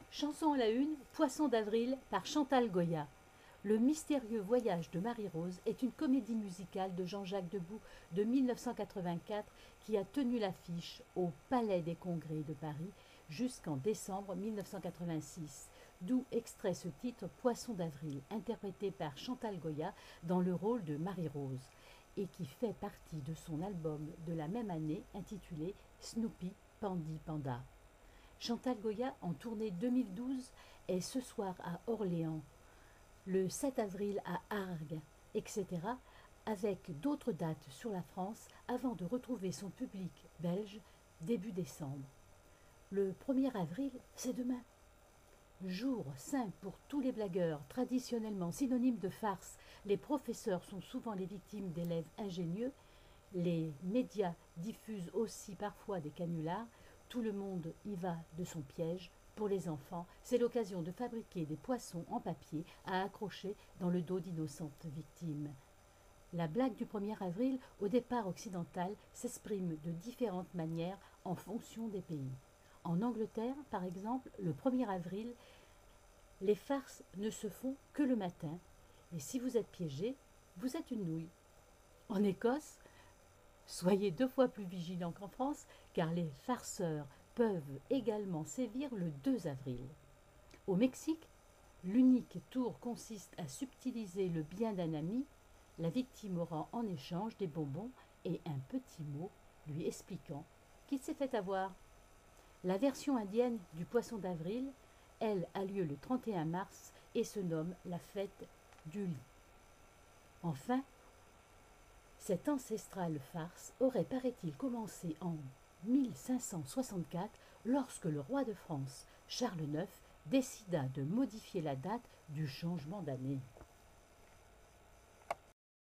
Chanson à la une, Poisson d'avril par Chantal Goya. Le mystérieux voyage de Marie-Rose est une comédie musicale de Jean-Jacques Debout de 1984 qui a tenu l'affiche au Palais des Congrès de Paris jusqu'en décembre 1986, d'où extrait ce titre Poisson d'avril, interprété par Chantal Goya dans le rôle de Marie-Rose, et qui fait partie de son album de la même année intitulé Snoopy Pandi Panda. Chantal Goya, en tournée 2012, est ce soir à Orléans, le 7 avril à Arques, etc., avec d'autres dates sur la France avant de retrouver son public belge début décembre. Le 1er avril, c'est demain. Jour saint pour tous les blagueurs, traditionnellement synonyme de farce. Les professeurs sont souvent les victimes d'élèves ingénieux. Les médias diffusent aussi parfois des canulars. Tout le monde y va de son piège. Pour les enfants, c'est l'occasion de fabriquer des poissons en papier à accrocher dans le dos d'innocentes victimes. La blague du 1er avril, au départ occidental, s'exprime de différentes manières en fonction des pays. En Angleterre, par exemple, le 1er avril, les farces ne se font que le matin, et si vous êtes piégé, vous êtes une nouille. En Écosse, soyez 2 fois plus vigilants qu'en France, car les farceurs peuvent également sévir le 2 avril. Au Mexique, l'unique tour consiste à subtiliser le bien d'un ami. La victime aura en échange des bonbons et un petit mot lui expliquant qu'il s'est fait avoir. La version indienne du Poisson d'avril, elle, a lieu le 31 mars et se nomme la fête du lit. Enfin, cette ancestrale farce aurait, paraît-il, commencé en 1564 lorsque le roi de France, Charles IX, décida de modifier la date du changement d'année.